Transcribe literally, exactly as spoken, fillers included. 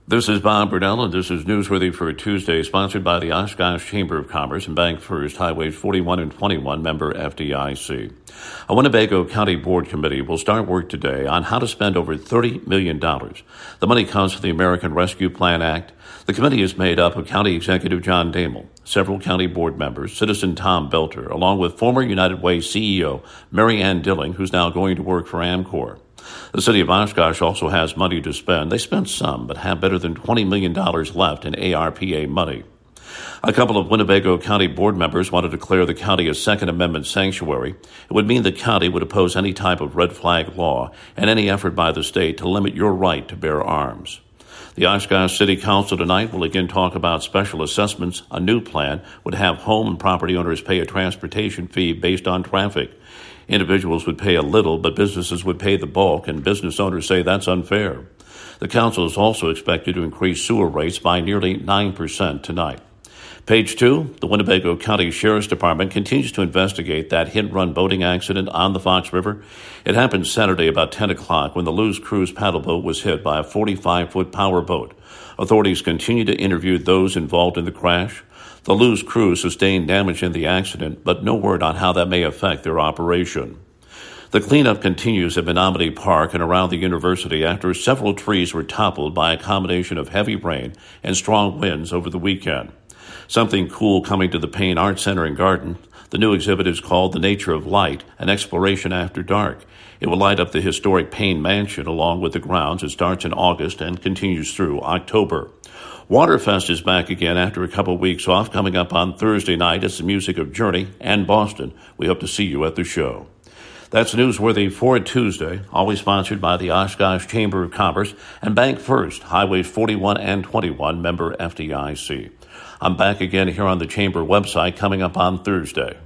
This is Bob Burnell, and this is Newsworthy for Tuesday, sponsored by the Oshkosh Chamber of Commerce and Bank First, Highways forty-one and twenty-one, member F D I C. A Winnebago County Board Committee will start work today on how to spend over thirty million dollars. The money comes from the American Rescue Plan Act. The committee is made up of County Executive John Damel, several county board members, citizen Tom Belter, along with former United Way C E O Mary Ann Dilling, who's now going to work for Amcor. The city of Oshkosh also has money to spend. They spent some, but have better than twenty million dollars left in A R P A money. A couple of Winnebago County board members want to declare the county a Second Amendment sanctuary. It would mean the county would oppose any type of red flag law and any effort by the state to limit your right to bear arms. The Oshkosh City Council tonight will again talk about special assessments. A new plan would have home and property owners pay a transportation fee based on traffic. Individuals would pay a little, but businesses would pay the bulk, and business owners say that's unfair. The council is also expected to increase sewer rates by nearly nine percent tonight. Page two, the Winnebago County Sheriff's Department continues to investigate that hit-and-run boating accident on the Fox River. It happened Saturday about ten o'clock when the Lewis Cruise paddle boat was hit by a forty-five foot power boat. Authorities continue to interview those involved in the crash. The Lewis Cruise sustained damage in the accident, but no word on how that may affect their operation. The cleanup continues at Menominee Park and around the university after several trees were toppled by a combination of heavy rain and strong winds over the weekend. Something cool coming to the Payne Art Center and Garden. The new exhibit is called The Nature of Light, an exploration after dark. It will light up the historic Payne Mansion along with the grounds. It starts in August and continues through October. Waterfest is back again after a couple weeks off. Coming up on Thursday night, it's the music of Journey and Boston. We hope to see you at the show. That's Newsworthy for Tuesday, always sponsored by the Oshkosh Chamber of Commerce and Bank First, Highways forty-one and twenty-one, member F D I C. I'm back again here on the Chamber website coming up on Thursday.